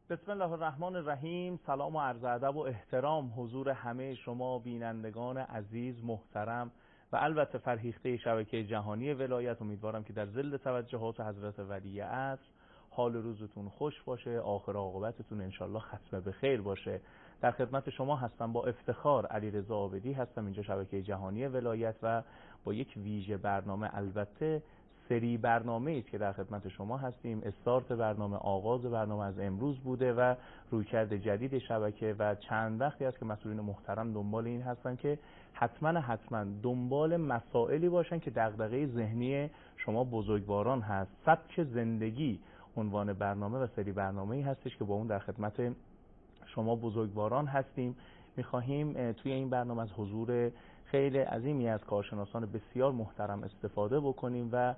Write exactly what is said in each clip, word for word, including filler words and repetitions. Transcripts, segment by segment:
بسم الله الرحمن الرحیم. سلام و عرض ادب و احترام حضور همه شما بینندگان عزیز محترم و البته فرهیخته شبکه جهانی ولایت. امیدوارم که در ظل توجهات حضرت ولی عصر حال روزتون خوش باشه، آخر عاقبتتون انشالله ختم به خیر باشه. در خدمت شما هستم با افتخار، علیرضا عابدی هستم، اینجا شبکه جهانی ولایت و با یک ویژه برنامه، البته سری برنامه ایست که در خدمت شما هستیم. استارت برنامه، آغاز برنامه از امروز بوده و رویکرد جدید شبکه و چند وقتی است که مسئولین محترم دنبال این هستن که حتما حتما دنبال مسائلی باشن که دغدغه ذهنی شما بزرگواران هست. سبک زندگی عنوان برنامه و سری برنامه‌ای هستش که با اون در خدمت شما بزرگواران هستیم. می‌خواهیم توی این برنامه از حضور خیلی عظیمی از کارشناسان بسیار محترم استفاده بکنیم و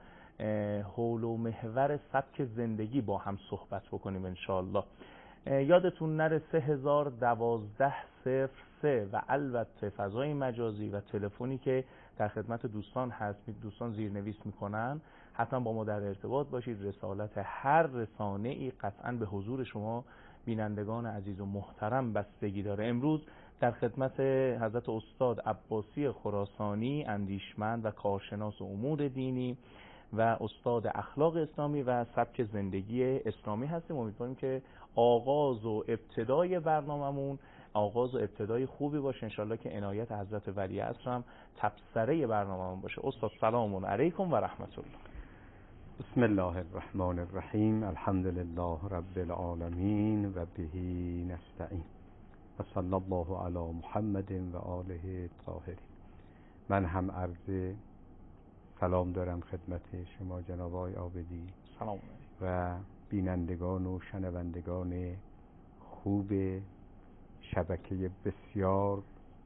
حول و محور سبک زندگی با هم صحبت بکنیم انشالله. یادتون نره سه هزار دوازده صفر سه و البته فضای مجازی و تلفنی که در خدمت دوستان هست، دوستان زیرنویس میکنن، حتما با ما در ارتباط باشید. رسالت هر رسانه ای قطعا به حضور شما بینندگان عزیز و محترم بستگی داره. امروز در خدمت حضرت استاد عباسی خراسانی، اندیشمند و کارشناس امور دینی و استاد اخلاق اسلامی و سبک زندگی اسلامی هستیم. امیدواریم که آغاز و ابتدای برنامه‌مون آغاز و ابتدای خوبی باشه انشالله، که عنایت حضرت ولی عصر هم تبصره برنامه‌مون باشه. استاد سلام علیکم و رحمت الله. بسم الله الرحمن الرحیم. الحمد لله رب العالمین و بهی نستعین و صلی الله علی محمد و آله الطاهرین. من هم عرض سلام دارم خدمت شما جناب آقای عابدی سلام و بینندگان و شنوندگان خوب شبکه بسیار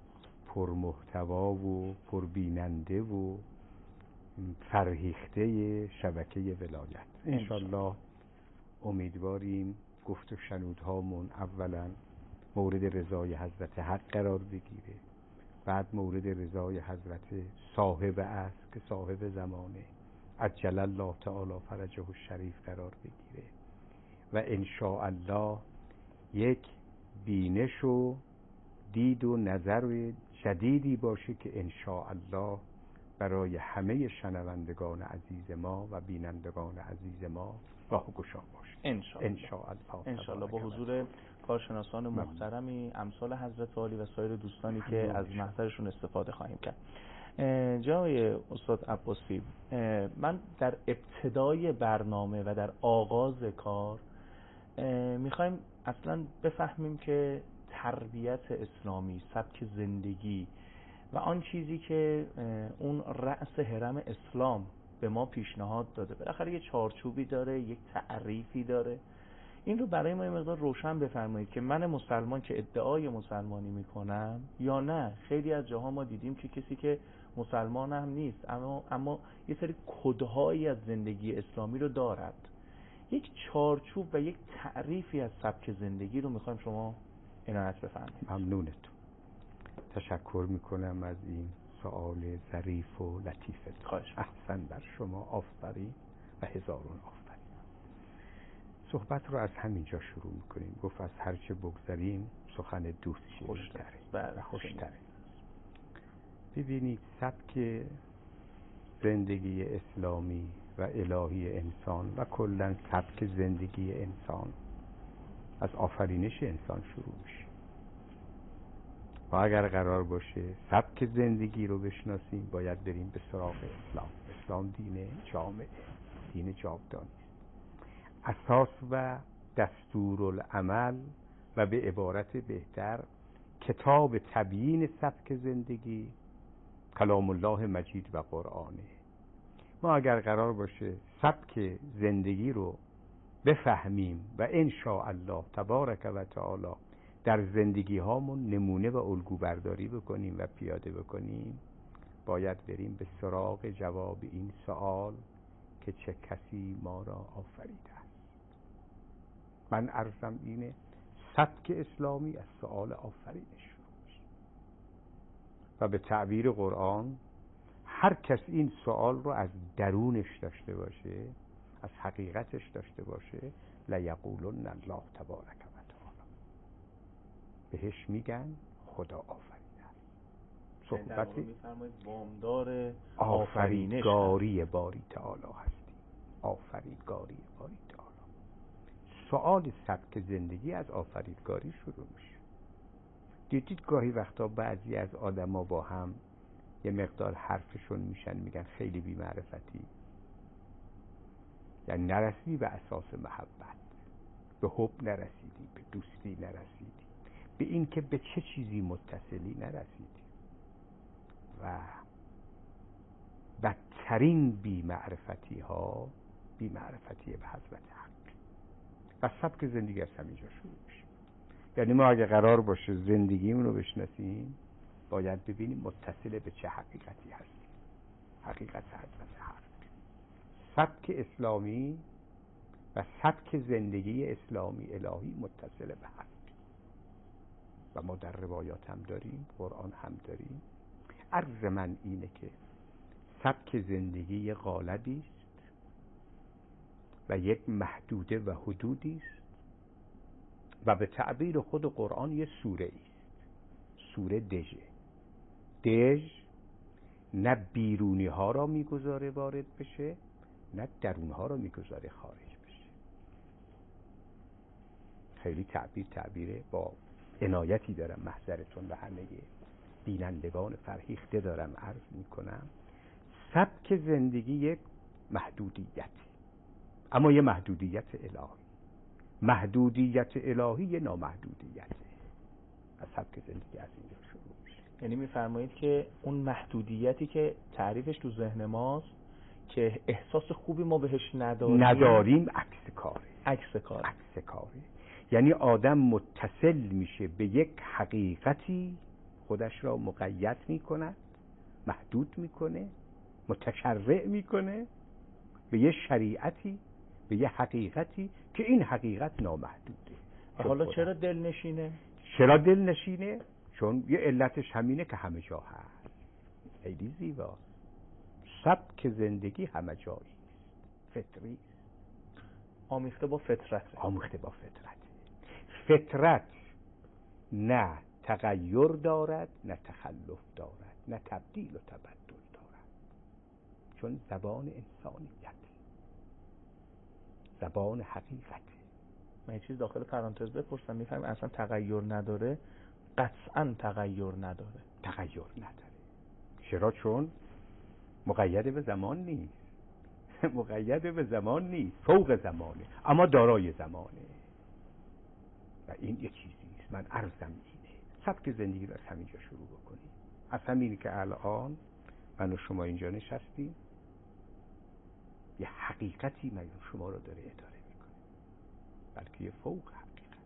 پرمحتوا و پربیننده و فرهیخته شبکه ولایت. انشالله امیدواریم گفت و شنودهامون اولا مورد رضای حضرت حق قرار بگیره، بعد مورد رضای حضرت صاحب است که صاحب زمانه عجل الله تعالی فرجه الشریف قرار بگیره و انشاءالله یک بینش و دید و نظر جدیدی باشه که انشاءالله برای همه شنوندگان عزیز ما و بینندگان عزیز ما راهگشا باشه انشاءالله. انشاءالله انشاءالله با حضور کارشناسان محترمی امثال حضرت عالی و سایر دوستانی که از محضرشون استفاده خواهیم کرد. جای استاد عباسی، من در ابتدای برنامه و در آغاز کار میخوایم اصلا بفهمیم که تربیت اسلامی، سبک زندگی و آن چیزی که اون رأس هرم اسلام به ما پیشنهاد داده، بالاخره یه چارچوبی داره، یک تعریفی داره. این رو برای ما یه مقدار روشن بفرمایید که من مسلمان که ادعای مسلمانی میکنم یا نه، خیلی از جاها ما دیدیم که کسی که مسلمان هم نیست اما اما یه سری کدهایی از زندگی اسلامی رو دارد. یک چارچوب و یک تعریفی از سبک زندگی رو میخوایم شما عنایت بفرمایید. ممنونتون. تشکر میکنم از این سوال ظریف و لطیفت. خواهش. احسن بر شما، آفرین و هزارون آفرین. صحبت رو از همینجا شروع میکنیم. گفت از هرچه بگذاریم سخن دوست شیرین‌تره و خوشتره. ببینید سبک زندگی اسلامی و الهی انسان و کلا سبک زندگی انسان از آفرینش انسان شروع میشه. و اگر قرار باشه سبک زندگی رو بشناسیم باید بریم به سراغ اسلام. اسلام دین جامعه، دین جاودانی، اساس و دستورالعمل و به عبارت بهتر کتاب تبیین سبک زندگی کلام الله مجید و قرآنه. ما اگر قرار باشه سبک زندگی رو بفهمیم و انشاءالله تبارک و تعالی در زندگی هامون نمونه و الگو برداری بکنیم و پیاده بکنیم، باید بریم به سراغ جواب این سوال که چه کسی ما را آفریده است. من عرضم اینه سبک اسلامی از سوال آفرینش شروع میشه و به تعبیر قرآن هر کس این سوال رو از درونش داشته باشه، از حقیقتش داشته باشه، لیقولن الله تبارک و بهش میگن خدا آفریده است. صحبت می‌فرمایید وامدار آفریدگاری باری تعالی هستی. آفریدگاری باری تعالی. سوال سبک زندگی از آفریدگاری شروع میشه. دیدید گاهی وقتا بعضی از آدما با هم یه مقدار حرفشون میشن میگن خیلی بی معرفتی، یعنی نرسیدی به اساس محبت، به حب نرسیدی، به دوستی نرسیدی، به این که به چه چیزی متصلی نرسیدی. و بدترین بی معرفتی ها بی معرفتی به حضرت حق و سبک زندگی از همینجا شروع میشه. یعنی ما اگه قرار باشه زندگیمون رو بشناسیم باید ببینیم متصل به چه حقیقتی هستیم. حقیقت حضرت حق. سبک اسلامی و سبک زندگی اسلامی الهی متصل به حق و ما در روایات هم داریم، قرآن هم داریم. عرض من اینه که سبک زندگی قالبی است و یک محدوده و حدودی است و به تعبیر خود قرآن یه سوره است. سوره دژه. دژ نه بیرونی ها را میگذاره وارد بشه، نه درون ها را میگذاره خارج بشه. خیلی تعبیر تعبیره با عنایتی دارم، محضرتون و همه بینندگان فرهیخته دارم عرض میکنم. سبک زندگی یک محدودیت، اما یه محدودیت الهی. محدودیت الهی یه نامحدودیت. از سبک زندگی از اینجا شروع میشه. یعنی میفرمایید که اون محدودیتی که تعریفش تو ذهن ماست که احساس خوبی ما بهش نداریم نداریم عکس کاره. عکس کاره. عکس کاره. یعنی آدم متصل میشه به یک حقیقتی، خودش را مقید میکند، محدود میکنه، متشرع میکنه به یه شریعتی، به یه حقیقتی که این حقیقت نامحدوده. حالا چرا دل نشینه؟ چرا دل نشینه؟ چون یه علتش همینه که همه جا هست. خیلی زیبا. سبک زندگی همه جایی فطری، آمیخته با فطرت. آمیخته با فطرت. فطرت نه تغییر دارد، نه تخلف دارد، نه تبدیل و تبدل دارد، چون زبان انسانیت، زبان حقیقت. من یه چیز داخل پرانتز بپرسم، میفهمم اصلا تغییر نداره؟ قطعا تغییر نداره. تغییر نداره. چرا؟ چون مقید به زمان نیست. مقید به زمان نیست، فوق زمانه، اما دارای زمانه. و این یه چیزیست. من عرضم اینه، سبک زندگی رو از همینجا شروع بکنیم. از همینی که الان من و شما اینجا نشستیم، یه حقیقتی من شما رو داره اداره میکنه، بلکه یه فوق حقیقت.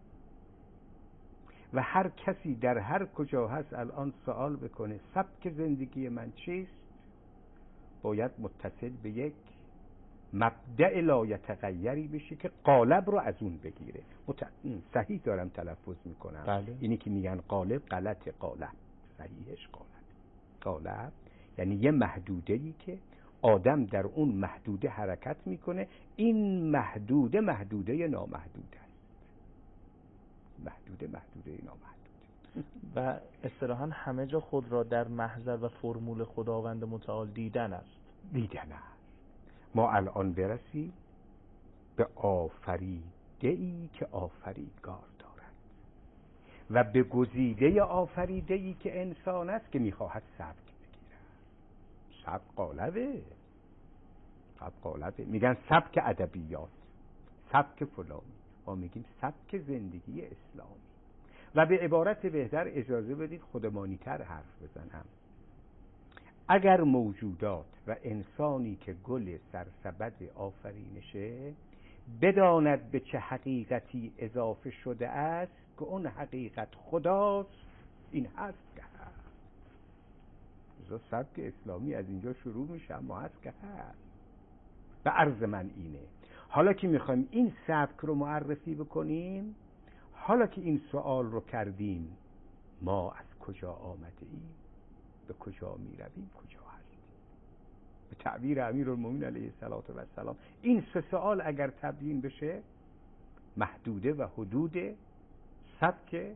و هر کسی در هر کجا هست الان سوال بکنه سبک زندگی من چیست، باید متصل به یک مبدأ لایتغیری بشه که قالب رو از اون بگیره. مت... صحیح دارم تلفظ میکنم؟ بله. اینی که میگن قالب غلط، قالب صحیحش قالب. قالب یعنی یه محدوده‌ای که آدم در اون محدوده حرکت میکنه. این محدوده محدوده نامحدوده است. محدوده محدوده نامحدوده. و اصطلاحاً همه جا خود را در محضر و فرمول خداوند متعال دیدن است. دیدن است. ما الان برسیم به آفریده‌ای که آفریدگار دارد و به گزیده آفریده‌ای که انسان است که میخواهد سبک بگیرد. سبک قالبه. سبک قالبه. میگن سبک ادبیات، سبک فلانی. ما میگیم سبک زندگی اسلامی. و به عبارت بهتر اجازه بدید خودمانی تر حرف بزنم. اگر موجودات و انسانی که گل سرسبد آفرینشه بداند به چه حقیقتی اضافه شده است که اون حقیقت خداست، این هست که هست. بزا سبک اسلامی از اینجا شروع میشه، اما هست که هست. و عرض من اینه، حالا که میخوایم این سبک رو معرفی بکنیم، حالا که این سوال رو کردیم ما از کجا آمده ایم، به کجا می رویم، کجا هستیم، به تعبیر امیرالمومنین علیه السلام این سه سوال اگر تبیین بشه، محدوده و حدود سبک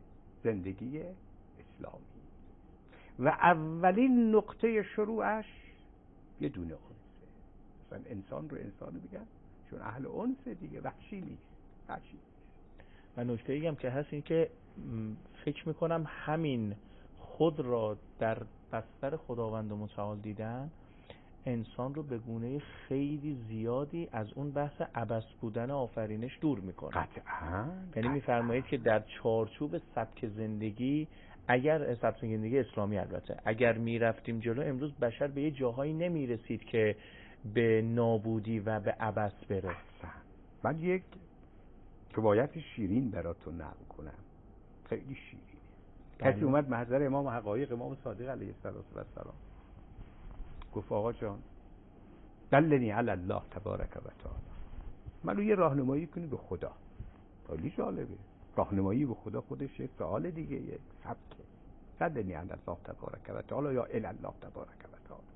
زندگی اسلامی و اولین نقطه شروعش یه دونه انسه. مثلا انسان رو انسانو بگن چون اهل انسه دیگه، وحشی نیست. وحشی نیست. و نکته ای هم که هست این که فکر میکنم همین خود را در بستر خداوند متعال دیدن انسان رو به گونه خیلی زیادی از اون بحث عبث بودن آفرینش دور میکنه. قطعاً. یعنی میفرمایید که در چارچوب سبک زندگی، اگر سبک زندگی اسلامی البته، اگر میرفتیم جلو امروز بشر به یه جاهایی نمیرسید که به نابودی و به عبث بره. من یک روایت شیرین براتون نقل کنم، خیلی شیرینه. کسی اومد محضر امام حقایق، امام صادق علیه السلام، گفت آقا جان دلنی علی الله تبارک و تعالی، منو یه راهنمایی کنی به خدا. خیلی جالبه، راهنمایی به خدا خودش یک سوال دیگه، یک سبکه. دلنی علی الله تبارک و تعالی یا الی الله تبارک و تعالی.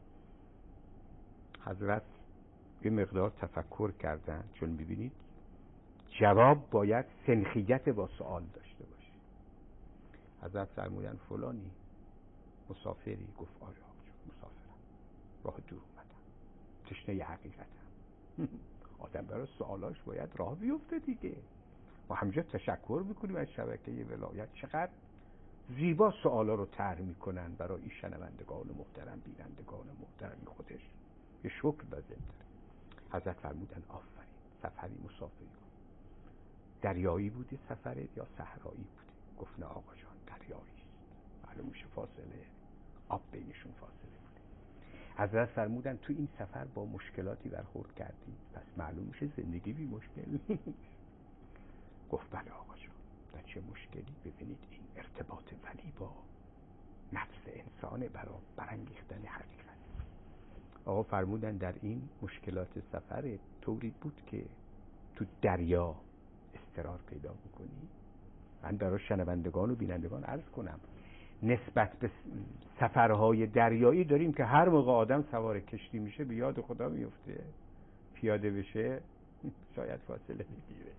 حضرت یه مقدار تفکر کردن، چون ببینید جواب باید سنخیت با سوال داشته باشه. حضرت فرمودن فلانی مسافری؟ گفت آره مسافرم، راه دور اومدم، تشنه حقیقتم. آدم برای سوالاش باید راه بیفته دیگه. ما همینجا تشکر میکنیم از شبکه ولایت، چقدر زیبا سوالا رو طرح میکنن برای این شنوندگان محترم، بینندگان محترمی. خودش یه شکر لازم داره. حضرت فرمودن آفرین، سفری مسافری کن. دریایی بوده سفرت یا صحرایی بوده؟ گفت نه آقا جان دریایی است. معلوم میشه فاصله آب بینشون فاصله بوده. حضرت فرمودن تو این سفر با مشکلاتی برخورد کردی؟ پس معلوم میشه زندگی بی مشکل. گفت بله آقا جان. در چه مشکلی؟ ببینید این ارتباط ولی با نفس انسانه برای برانگیختن حقیقت. آقا فرمودن در این مشکلات سفر طوری بود که تو دریا استقرار پیدا بکنی. من برای شنوندگان و بینندگان عرض کنم نسبت به سفرهای دریایی داریم که هر موقع آدم سوار کشتی میشه به یاد خدا میفته، پیاده بشه شاید فاصله میگیره.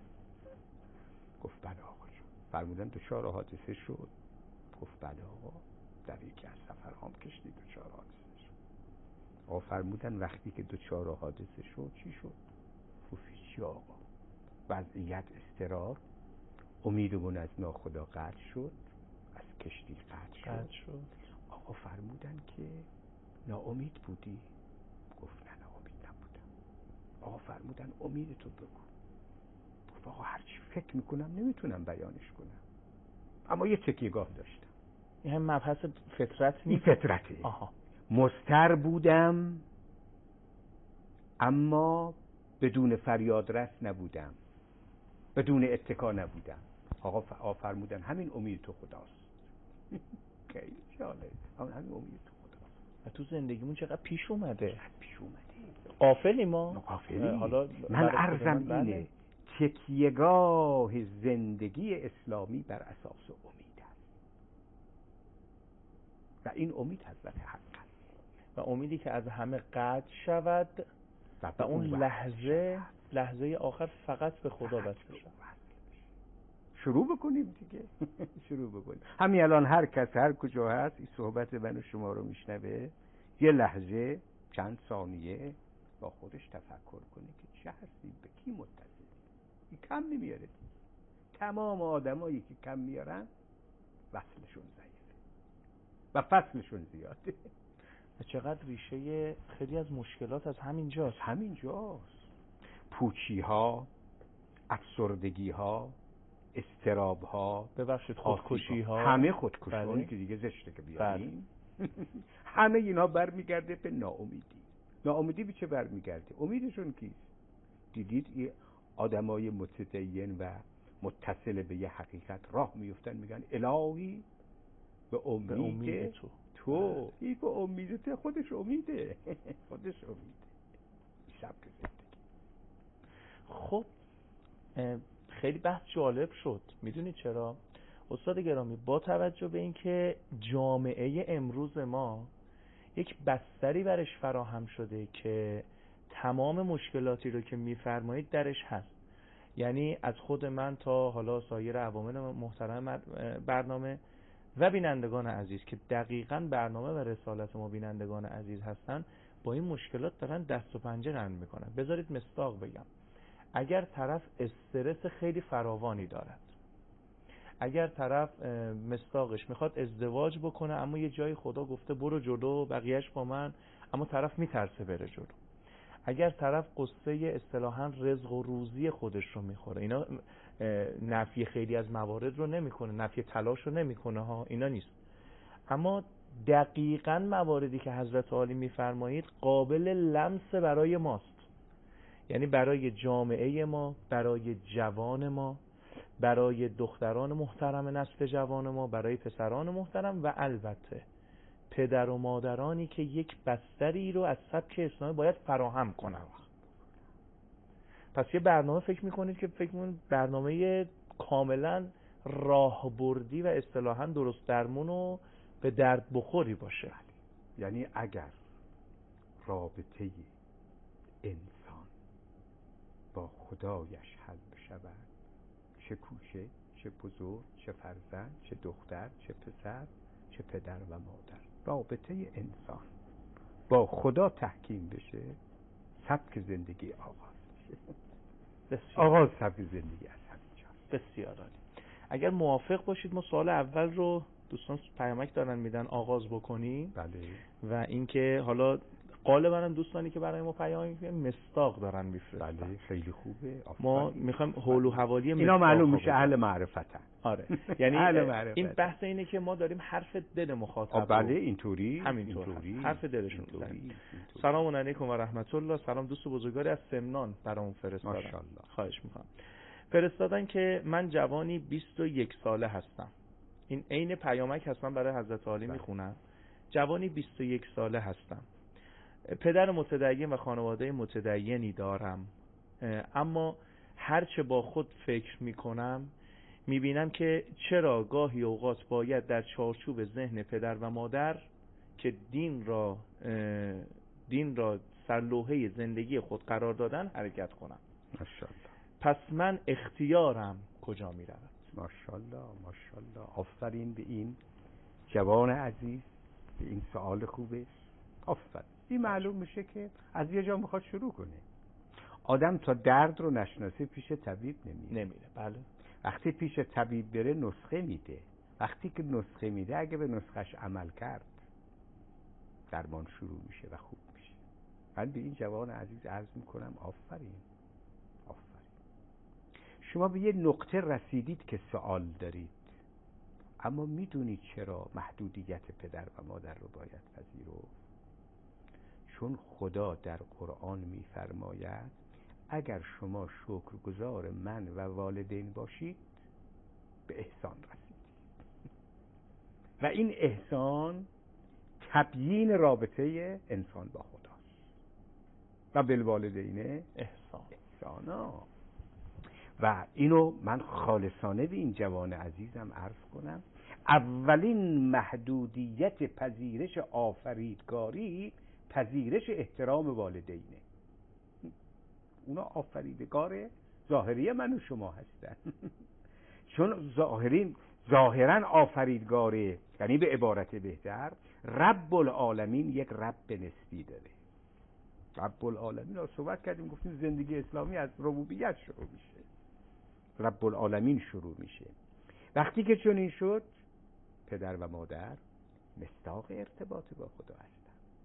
گفت بله آقا جان. فرمودن دچار حادثه شد؟ گفت بله آقا، در یکی از سفرهام کشتی دچار حادثه شد. آقا فرمودن وقتی که دچار حادثه شد چی شد؟ گفت چی آقا؟ وضعیت استقرار، امیدمون از ناخدا قطع شد، از کشتی قطع شد. شد. آقا فرمودن که ناامید بودی؟ گفت نه ناامید نبودم. آقا فرمودن امید تو بگو. گفت آقا هرچی فکر میکنم نمیتونم بیانش کنم، اما یه تکیه‌گاه داشتم. این هم مبحث فطرت این نیست؟ فطرته. آها. مضطر بودم اما بدون فریاد رس نبودم، بدون اتکا نبودم. آقا فرمودن همین امید تو خداست. خیلی جالب، همین امید تو خداست. و تو زندگیمون چقدر پیش اومده. چقدر پیش اومده. غافلی ما؟ غافلی. حالا من عرضم اینه تکیهگاه زندگی اسلامی بر اساس امید است و این امید حضرت حق است و امیدی که از همه قطع شود و, و اون لحظه شود. لحظه آخر فقط به خدا بسته شد. شروع بکنیم دیگه. شروع بکنیم همین الان. هر کس هر کجا هست این صحبت من و شما رو میشنوه، یه لحظه چند ثانیه با خودش تفکر کنه که چه هستیم، به کی متصلیم. این کم نمیاره. تمام آدمایی که کم میارن وصلشون ضعیفه و فصلشون زیاده. و چقدر ریشه خیلی از مشکلات از همین جاست. همین جاست. پوچی ها، افسردگی ها، استراب ها، ببخشید خودکشی ها، همه خودکشی هایی بله. که دیگه زشته که بیاریم. همه اینا برمیگرده به ناامیدی. ناامیدی به چه برمیگرده؟ امیدشون کیست؟ دیدید این آدمای متدین و متصل به یه حقیقت راه میفتن میگن الهی به امید, به امید تو تو این به امید تو. خودش امیده. خودش امیده. سبک زندگی. خب خیلی بحث جالب شد. میدونید چرا؟ استاد گرامی، با توجه به اینکه جامعه امروز ما یک بستری برش فراهم شده که تمام مشکلاتی رو که میفرمایید درش هست، یعنی از خود من تا حالا سایر عوامل محترم برنامه و بینندگان عزیز که دقیقاً برنامه و رسالت ما بینندگان عزیز هستن، با این مشکلات دارن دست و پنجه نرم میکنن. بذارید مصداق بگم. اگر طرف استرس خیلی فراوانی دارد، اگر طرف مصداقش میخواد ازدواج بکنه اما یه جای خدا گفته برو جلو بقیهش با من، اما طرف میترسه بره جلو، اگر طرف قصه اصطلاحاً رزق و روزی خودش رو میخوره، اینا نفی خیلی از موارد رو نمیکنه، نفی تلاش رو نمیکنه ها، اینا نیست، اما دقیقاً مواردی که حضرت عالی میفرمایید قابل لمس برای ماست، یعنی برای جامعه ما، برای جوان ما، برای دختران محترم نسل جوان ما، برای پسران محترم و البته پدر و مادرانی که یک بستری رو از سبک اسلامی باید فراهم کنن. پس یه برنامه فکر میکنید که فکر میکنید برنامه کاملا راهبردی و اصطلاحاً درست درمون و به درد بخوری باشه. یعنی اگر رابطه انسان با خدایش حل بشود، چه کوچه، چه بزرگ، چه فرزند، چه دختر، چه پسر، چه پدر و مادر، رابطه انسان با خدا تحکیم بشه، سبک زندگی آغاز میشه. آغاز سبک زندگی از همینجاست. بسیار عالی. اگر موافق باشید ما سوال اول رو دوستان پیامک دارن میدن آغاز بکنیم. بله. و اینکه حالا غالبا هم دوستانی که برای ما پیام میفرستن مصداق دارن میفرستن. بله خیلی خوبه. ما میخوایم حول و حوالی مصداق اینا معلوم میشه اهل معرفتن. آره. یعنی این معرفت. بحث اینه که ما داریم حرف دل مخاطب. بله اینطوری همینطور اینطوری حرف دلشون میزنیم. سلام علیکم و رحمت الله. سلام دوست بزرگواری از سمنان برامون فرستادن. ماشاءالله. خواهش میکنم. فرستادن که من جوانی بیست و یک ساله هستم. این عین پیامک هستم برای حضرت عالی میخونم. جوانی بیست و یک ساله هستم. پدر متدین و خانواده متدینی دارم، اما هرچه با خود فکر میکنم میبینم که چرا گاهی اوقات باید در چارچوب ذهن پدر و مادر که دین را دین را سرلوحه زندگی خود قرار دادن حرکت کنم. ماشاءالله. پس من اختیارم کجا میرود؟ ماشاءالله ماشاءالله. آفرین به این جوان عزیز، به این سوال خوبه. آفرین. این معلوم میشه که از یه جا میخواد شروع کنه. آدم تا درد رو نشناسه پیش طبیب نمیره. نمیره. بله. وقتی پیش طبیب بره نسخه میده. وقتی که نسخه میده اگه به نسخش عمل کرد درمان شروع میشه و خوب میشه. من به این جوان عزیز عرض میکنم آفرین. آفرین. شما به یه نقطه رسیدید که سوال دارید، اما میدونید چرا محدودیت پدر و مادر رو باید پذیرفت؟ چون خدا در قرآن میفرماید اگر شما شکرگزار من و والدین باشید به احسان رسیدید. و این احسان تبیین رابطه انسان با خداست. و بالوالدین احسان. احسانا. و اینو من خالصانه به این جوان عزیزم عرض کنم، اولین محدودیت پذیرش آفریدگاری پذیرش احترام والدینه. اونا آفریدگار ظاهری من و شما هستن. چون ظاهرین ظاهرا آفریدگاره، یعنی به عبارت بهتر رب العالمین یک رب نسبی داره. رب العالمین رو صحبت کردیم، گفتیم زندگی اسلامی از ربوبیت شروع میشه، رب العالمین شروع میشه. وقتی که چون این شد پدر و مادر مصداق ارتباط با خدا هستن.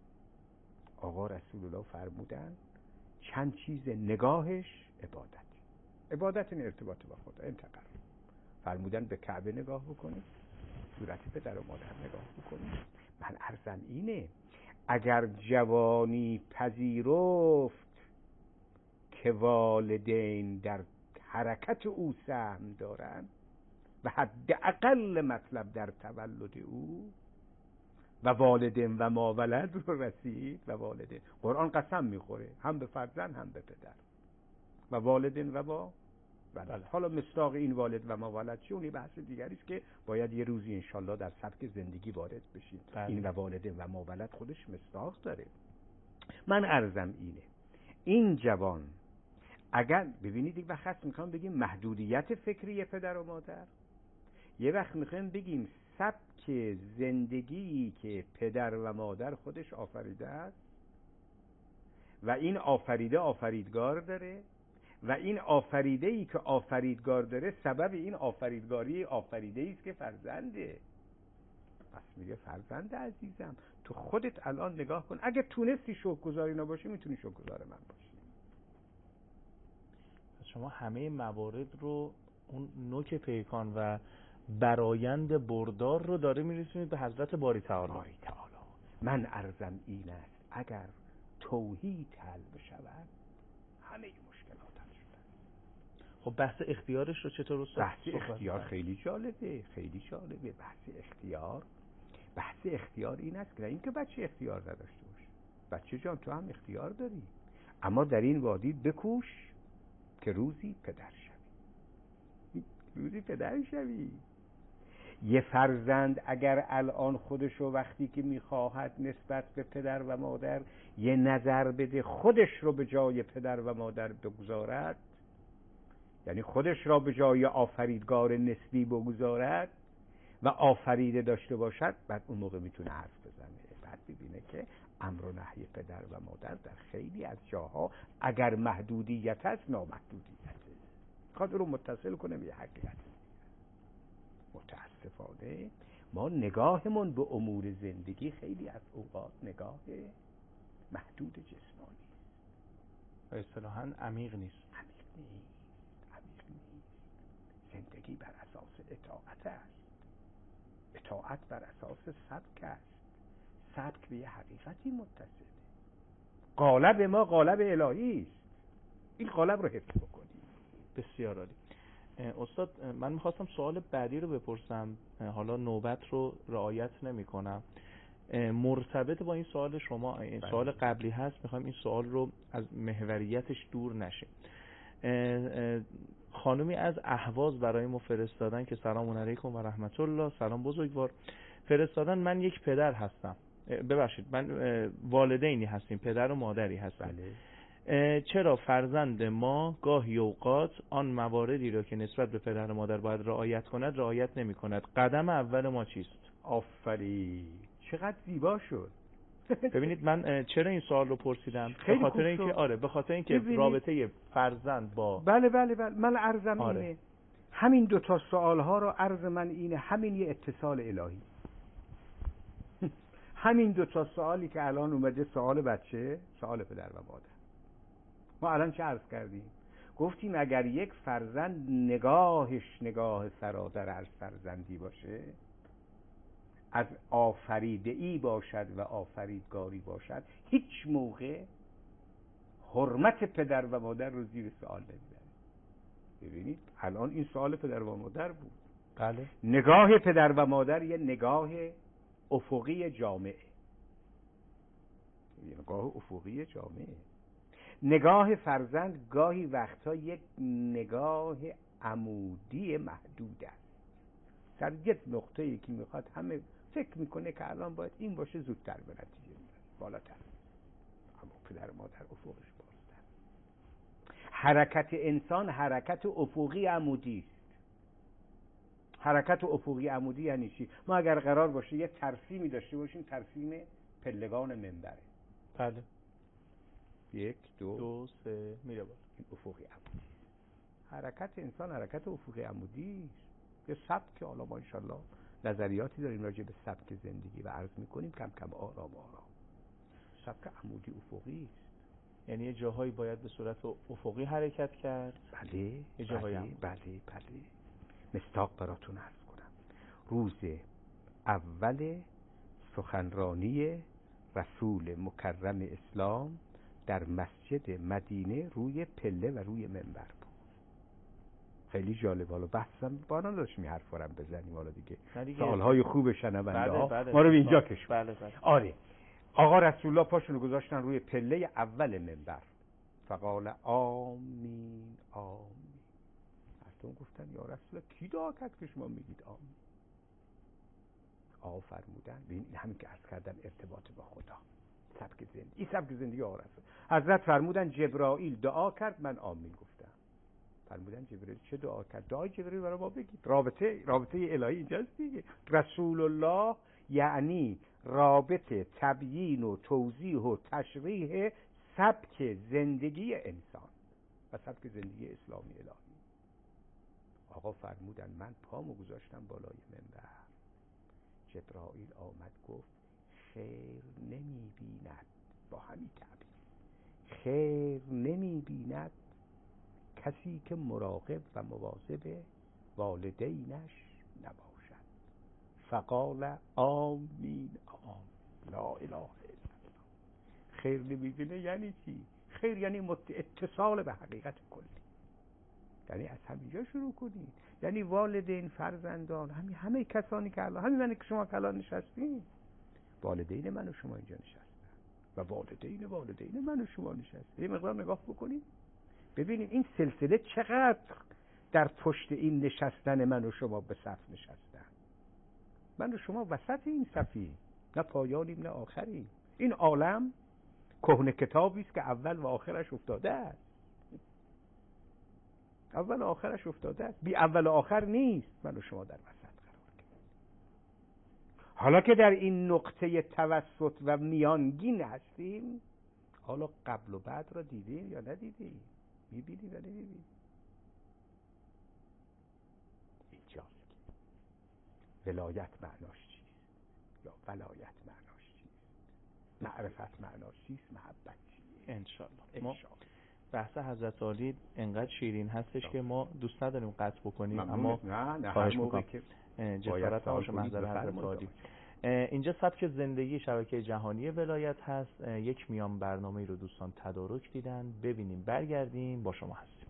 آقا رسول الله فرمودن چند چیز نگاهش عبادت. عبادت این ارتباط با خدا انتقال. فرمودن به کعبه نگاه بکنید، صورت پدر و مادر نگاه بکنید. من عرضم اینه اگر جوانی پذیرفت که والدین در حرکت او سهم دارن و حداقل مطلب در تولد او و والدین و ما ولد رو رسید و والدین قرآن قسم میخوره هم به فرزند هم به پدر و والدین و ما ولد. حالا مصداق این والد و ما ولد چه اونی بحث دیگری است که باید یه روزی انشالله در سبک زندگی وارد بشیم. این و والدین و ما ولد خودش مصداق داره. من عرضم اینه این جوان اگر ببینید یک وقت هست میخوام بگیم محدودیت فکری پدر و مادر، یه وقت میخوام بگیم سبک زندگی که پدر و مادر خودش آفریده است و این آفریده آفریدگار داره و این آفریده‌ای که آفریدگار داره سبب این آفریدگاری آفریده‌ای است که فرزنده. پس میگه فرزند عزیزم تو خودت الان نگاه کن، اگه تونستی شکرگزاری نباشی میتونی شکرگزار من باشی. شما همه موارد رو، اون نوک پیکان و برایند بردار رو داره میرسونید به حضرت باری تعالی. باری تعالی من عرضم این است اگر توحید حل بشود همه مشکلات حل شدن. خب بحث اختیارش رو چطور است؟ بحث اختیار خیلی جالبه، خیلی جالبه. بحث اختیار بحث اختیار این است که اینکه بچه اختیار نداشته باشه. بچه جان تو هم اختیار داری، اما در این وادی بکوش که روزی پدر شوی. روزی پدر شوی. یه فرزند اگر الان خودشو وقتی که میخواهد نسبت به پدر و مادر یه نظر بده، خودش رو به جای پدر و مادر بگذارد، یعنی خودش را به جای آفریدگار نسبی بگذارد و آفریده داشته باشد، بعد اون موقع میتونه حرف بزنه. بعد ببینه که امر و نهی پدر و مادر در خیلی از جاها اگر محدودیت هست نامحدودیته، خواهد رو متصل کنه به حقیقت. متاسفانه ما نگاهمون به امور زندگی خیلی از اوقات نگاه محدود جسمانی و اصطلاحاً عمیق نیست. عمیق نیست. عمیق نیست. زندگی بر اساس اطاعت است. اطاعت بر اساس سبک است. سبک به یه حقیقتی متصله. قالب ما قالب الهی است. این قالب رو حفظ بکنیم. بسیار عالی. استاد من میخواستم سوال بعدی رو بپرسم، حالا نوبت رو رعایت نمی کنم، مرتبط با این سوال شما، این سوال قبلی هست، میخوایم این سوال رو از محوریتش دور نشیم. خانومی از اهواز برای ما فرستادن که سلام علیکم و رحمت الله، سلام بزرگوار، فرستادن من یک پدر هستم، ببخشید من والدینی هستیم، پدر و مادری هستیم. بله. چرا فرزند ما گاهی اوقات آن مواردی را که نسبت به پدر و مادر باید رعایت کند رعایت نمی کند؟ قدم اول ما چیست؟ آفرین، چقدر زیبا شد. ببینید من چرا این سوال رو پرسیدم؟ به خاطر اینکه آره به خاطر اینکه رابطه فرزند با بله بله بله من عرضم آره. اینه، همین دو تا سوال ها رو عرض من اینه، همین یه اتصال الهی. همین دو تا سوالی که الان اومده، سوال بچه، سوال پدر و مادر. ما الان چه عرض کردیم؟ گفتیم اگر یک فرزند نگاهش نگاه فرادر از فرزندی باشه، از آفریده‌ای باشد و آفریدگاری باشد، هیچ موقع حرمت پدر و مادر رو زیر سوال نمیبره. ببینید الان این سوال پدر و مادر بود. بله. نگاه پدر و مادر یه نگاه افقی جامعه، یه نگاه افقی جامعه. نگاه فرزند گاهی وقتا یک نگاه عمودی محدود است. در یک نقطه‌ای که میخواد همه فکر میکنه که الان باید این باشه، زودتر به نتیجه میرسه، بالاتر. اما پدر و مادر افقش بالاتر. حرکت انسان حرکت افقی عمودی است. حرکت افقی عمودی یعنی چی؟ ما اگر قرار باشه یه ترسیمی داشته باشیم، ترسیم پلگان منبره. بله. یک دو دو سه میره بالا. این افقی عمودی. حرکت انسان حرکت افقی عمودی است. یه سبک که حالا ما انشالله نظریاتی داریم راجع به سبک زندگی و عرض میکنیم کم کم آرام آرام. سبک عمودی افقی است. یعنی یه جاهایی باید به صورت افقی حرکت کرد. بله یه جاهایی بله بله بله. مصداق براتون عرض کنم. روز اول سخنرانی رسول مکرم اسلام در مسجد مدینه روی پله و روی منبر بود. خیلی جالب. حالا بحثم با آنها داشتیم این حرفا رو بزنیم. حالا دیگه سوالهای خوب شنونده ها بله بله ما رو به اینجا کشوند. بله بله. آره آقا رسول الله پاشون رو گذاشتن روی پله اول منبر، فقال آمین آمین. حتی گفتن یا رسول الله کی دعا کرد که شما میگید آمین؟ آقا فرمودن، ببین این همین که عرض کردم ارتباط با خدا، سبک زندگی، این سبک زندگی آقا رسول. حضرت فرمودن جبرائیل دعا کرد، من آمین گفتم. فرمودن جبرائیل چه دعا کرد؟ دعای جبرائیل برای ما بگید. رابطه رابطه الهی اینجاست دیگه. رسول الله یعنی رابطه تبیین و توضیح و تشریح سبک زندگی انسان و سبک زندگی اسلامی الهی. آقا فرمودن من پامو گذاشتم بالای منبر، جبرائیل آمد گفت خیر نمی بیند، با همین تعبیر خیر نمی بیند کسی که مراقب و مواظب والدینش نباشد. فقال آمین آمین لا اله الا الله. خیر نمی بینه یعنی چی؟ خیر یعنی اتصال به حقیقت کلی، یعنی از همینجا شروع کنید. یعنی والدین، فرزندان، همین همه کسانی که الان همین من که شما الان نشستین، والدین من و شما اینجا نشستن و والدین والدین من و شما نشستن. یه مقدار نگاه بکنید ببینید این سلسله چقدر در پشت این نشستن من و شما به صف نشستن. من و شما وسط این صفی، نه پایانیم نه آخریم. این عالم کهنه کتابی است که اول و آخرش افتاده است. اول و آخرش افتاده است، بی اول و آخر نیست. من و شما در وسط قرار گرفتیم. حالا که در این نقطه توسط و میانگین هستیم، حالا قبل و بعد را دیدیم یا ندیدیم؟ میبینیم یا نمیبینیم؟ اینجاست که ولایت معناش چیست یا ولایت معناش چیست، معرفت معناش چیست، محبت چیست. انشالله ما بحث حضرت عالی انقدر شیرین هستش که ما دوست نداریم قطع بکنیم، اما نه نه خواهش میکنم جسارت باشه محضر حضرت عالی. اینجا سبک زندگی شبکه جهانی ولایت هست. یک میان برنامه رو دوستان تدارک دیدن، ببینیم برگردیم با شما هستیم.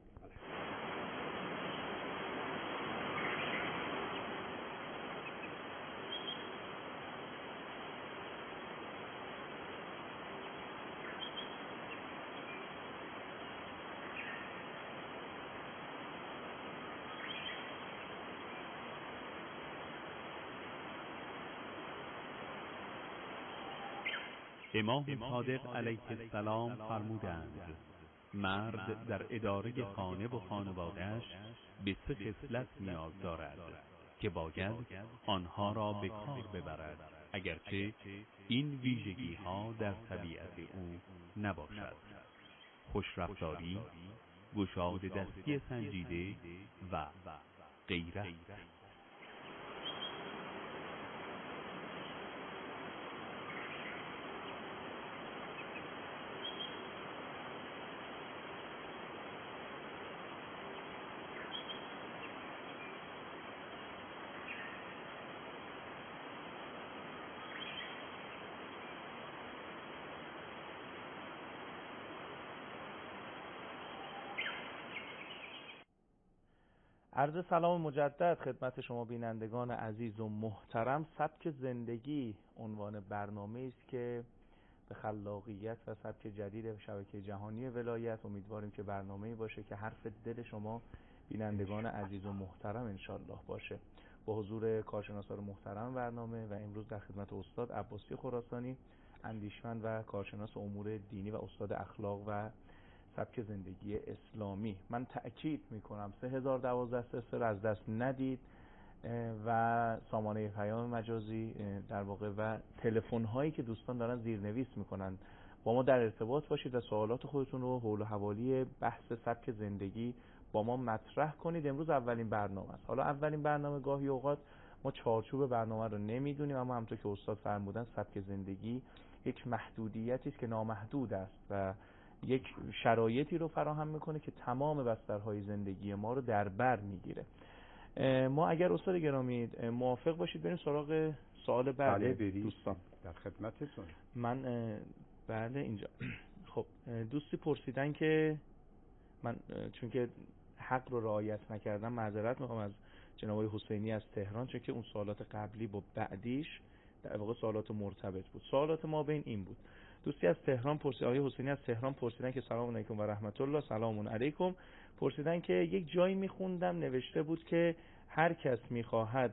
امام صادق علیه السلام فرمودند مرد در اداره خانه و خانواده‌اش به سه خصلت نیاز دارد که باید آنها را به کار ببرد، اگرچه این ویژگی ها در طبیعت او نباشد: خوشرفتاری، گشاد دستی سنجیده و غیرت. عرض سلام مجدد خدمت شما بینندگان عزیز و محترم. سبک زندگی عنوان برنامه است که به خلاقیت و سبک جدید شبکه جهانی ولایت، امیدواریم که برنامه‌ای باشه که حرف دل شما بینندگان عزیز و محترم انشالله باشه. با حضور کارشناسان محترم برنامه و امروز در خدمت استاد عباسی خراسانی، اندیشمند و کارشناس امور دینی و استاد اخلاق و سبک زندگی اسلامی. من تأکید میکنم سه هزار و دوازده صفر از دست ندید و سامانه پیام مجازی در واقع و تلفن هایی که دوستان دارن زیرنویس میکنن با ما در ارتباط باشید و سوالات خودتون رو حول و حوالی بحث سبک زندگی با ما مطرح کنید. امروز اولین برنامه است. حالا اولین برنامه گاهی اوقات ما چارچوب برنامه رو نمیدونیم، اما همونطور که استاد فرمودن سبک زندگی یک محدودیتی است که نامحدود است و یک شرایطی رو فراهم میکنه که تمام بسترهای زندگی ما رو در بر میگیره. ما اگر استاد گرامی موافق باشید بریم سراغ سوال بعد دوستان. در خدمتتون. من بله اینجا خب دوستی پرسیدن که من چون که حق رو رعایت نکردم معذرت میخوام از جناب حسینی از تهران، چون که اون سوالات قبلی با بعدیش در واقع سوالات مرتبط بود. سوالات ما بین این بود. دوستی از تهران پرسید، آقای حسینی از تهران پرسیدن که سلام علیکم و رحمت الله. سلام علیکم. پرسیدن که یک جایی میخوندم نوشته بود که هر کس میخواهد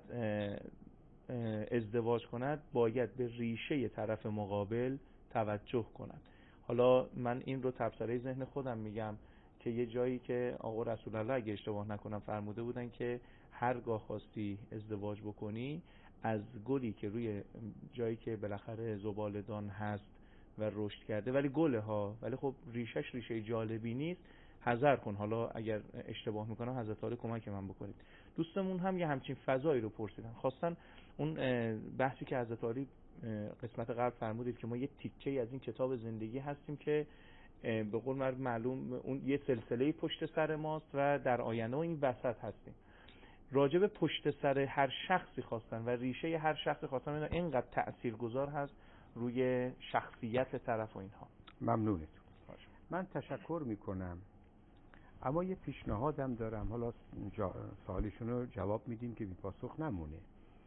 ازدواج کند باید به ریشه طرف مقابل توجه کند. حالا من این رو تبصره ذهن خودم میگم که یه جایی که آقا رسول الله اگه اشتباه نکنم فرموده بودن که هرگاه خواستی ازدواج بکنی از گلی که روی جایی که بالاخره زبالدان هست و رشد کرده ولی گله ها، ولی خب ریشش ریشه جالبی نیست، حذر کن. حالا اگر اشتباه میکنم حضرت علی کمک من بکنید. دوستمون هم یه همچین فضایی رو پرسیدن، خواستن اون بحثی که حضرت علی قسمت قبل فرمودید که ما یه تیکه‌ای از این کتاب زندگی هستیم که به قول مرد معلوم اون یه سلسله پشت سر ماست و در آینده و این وسط هستیم. راجب پشت سر هر شخصی خواستن و ریشه هر شخصی خواستن اینقدر تأثیرگذار هست روی شخصیت طرف و اینها. ممنونتون. من تشکر میکنم، اما یه پیشنهادم دارم. حالا سوالشون رو جواب میدیم که بی پاسخ نمونه،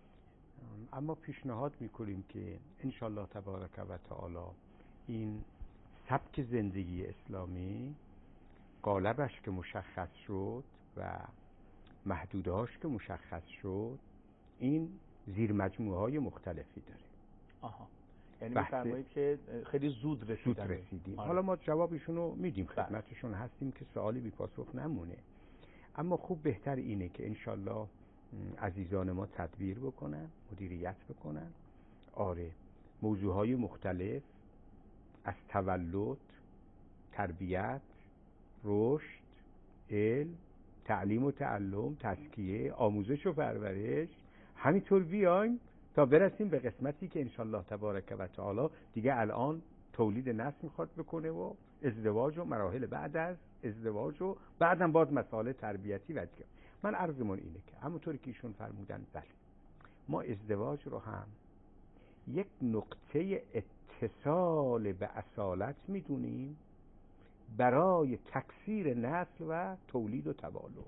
اما پیشنهاد میکنیم که انشالله تبارک و تعالی این سبک زندگی اسلامی قالبش که مشخص شد و محدودهاش که مشخص شد، این زیر مجموعه های مختلفی داره. آها، یعنی می‌فرمایید که خیلی زود رسیدیم. زود رسیدیم. حالا ما جوابشون رو میدیم، خدمتشون هستیم که سوالی بی پاسخ نمونه. اما خوب بهتر اینه که انشالله عزیزان ما تدبیر بکنن، مدیریت بکنن. آره، موضوعهای مختلف از تولد، تربیت، رشد، علم، تعلیم و تعلم، تزکیه، آموزش و پرورش، همینطور بیایم تا برسیم به قسمتی که انشالله تبارک و تعالی دیگه الان تولید نسل میخواد بکنه و ازدواج و مراحل بعد از ازدواج و بعدم باز مسائل تربیتی و دیگه. من عرضمون اینه که همونطوری که ایشون فرمودن، بله ما ازدواج رو هم یک نقطه اتصال به اصالت میدونیم برای تکثیر نسل و تولید و تبالغ.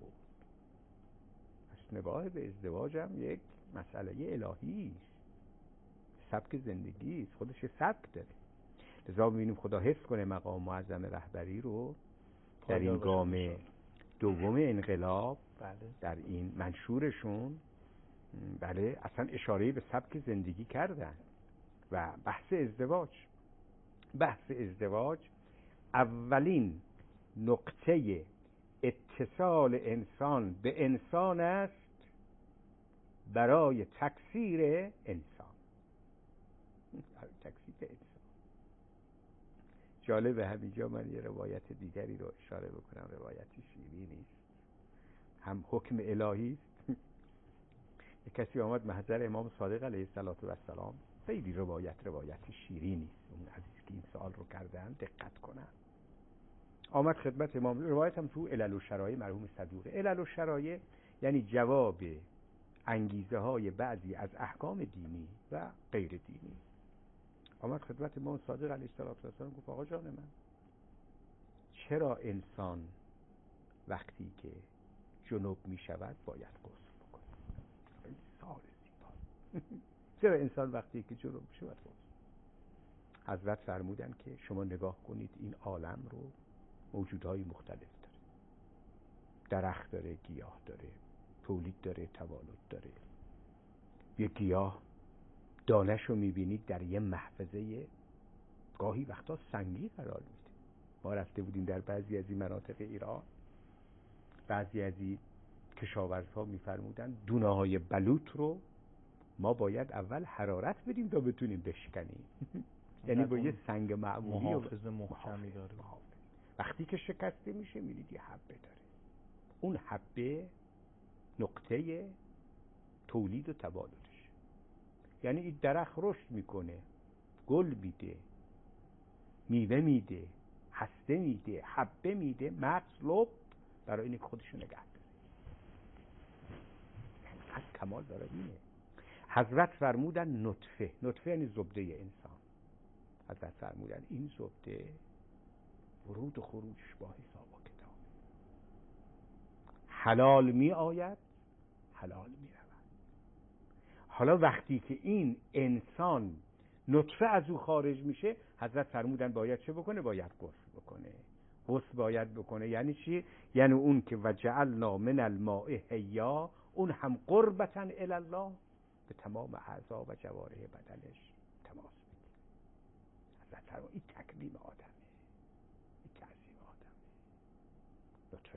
پس نگاه به ازدواج هم یک مسئله الهی است، سبک زندگی است، خودش سبک داره. لذا می‌بینیم خدا حفظ کنه مقام معظم رهبری رو در این گام دوم انقلاب، بله، در این منشورشون، بله اصلا اشاره به سبک زندگی کردن و بحث ازدواج. بحث ازدواج اولین نقطه اتصال انسان به انسان است برای تکثیر انسان. تکثیر انسان. جالبه همینجا من یه روایت دیگری رو اشاره بکنم، روایت شیرینی است، هم حکم الهی است. یک کسی آمد محضر امام صادق علیه السلام، خیلی روایت روایت شیرینی است، اون عزیز که این سوال رو کردن دقت کنن. آمد خدمت امام، روایت هم تو علل و شرایع مرحوم صدوقه. علل و شرایع یعنی جواب انگیزه های بعضی از احکام دینی و غیر دینی. آمد خدمت امام صادق علیه السلام گفت آقا جان من، چرا انسان وقتی که جنوب می شود باید غسل بکنه؟ این سوال زیبا. چرا انسان وقتی که جنوب می شود غسل؟ حضرت فرمودن که شما نگاه کنید این عالم رو موجودهای مختلف داره، درخت داره، گیاه داره، تولید داره، تولد داره. یه گیاه دانش رو میبینید در یه محفظه گاهی وقتا سنگی قرار میده. ما رفته بودیم در بعضی از این مناطق ایران، بعضی از این کشاورزها میفرمودن دونه های بلوط رو ما باید اول حرارت بدیم تا بتونیم بشکنیم. یعنی با یه سنگ معمولی محافظ محکمی داره. وقتی که شکسته میشه میرید یه حبه داره، اون حبه نقطه تولید و تبادلش. یعنی این درخت رشد میکنه، گل میده، میوه میده، هسته میده، حبه میده، مغز لب، برای اینکه خودشو نگه داره. از کمال داره اینه. حضرت فرمودن نطفه، نطفه یعنی زبده انسان. حضرت فرمودن این زبده ورود و خروجش با حساب و کتاب، حلال می آید، حلال می رود. حالا وقتی که این انسان نطفه از او خارج میشه، حضرت فرمودن باید چه بکنه؟ باید غسل بکنه. غسل باید بکنه یعنی چی؟ یعنی اون که وجعلنا من الماء حیا، اون هم قربتا الی الله، به تمام اعضا و جوارح بدنش تماس میده. حضرت فرمودن این تکریم آدمه.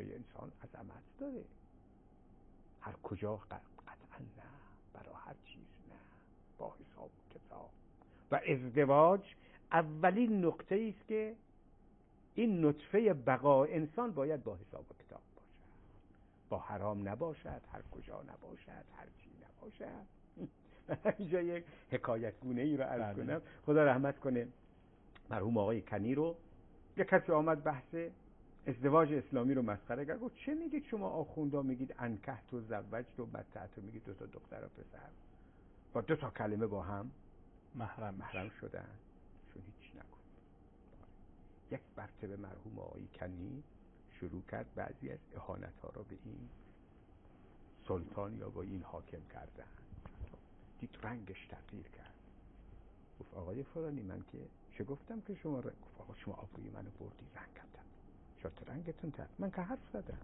نقطه انسان عظمت داره. هر کجا قطعا نه، برای هر چیز نه، با حساب و کتاب. و ازدواج اولین نقطه است که این نطفه بقا انسان باید با حساب و کتاب باشد، با حرام نباشد، هر کجا نباشد، هر چی نباشد. اینجا یک حکایت گونه ای رو عرض کنم. خدا رحمت کنه مرحوم آقای کنی رو. یک کسی آمد بحث ازدواج اسلامی رو مسخره کرد. گفت چه میگید شما آخوندا میگید انکحت و زوجت و متعت و میگید دو تا دختر و پسر با دو تا کلمه با هم محرم محرم شدن، چون هیچ نگفت. یک مرتبه مرحوم آقای کنی شروع کرد بعضی از اهانت ها رو به این سلطان یا با این حاکم کردن. دید رنگش تغییر کرد. گفت آقای فلانی من که چه گفتم که شما رنگ؟ گفت آقا شما آبروی منو بردی، رنگم تن شد، رنگتون تن، من که حرف زدم.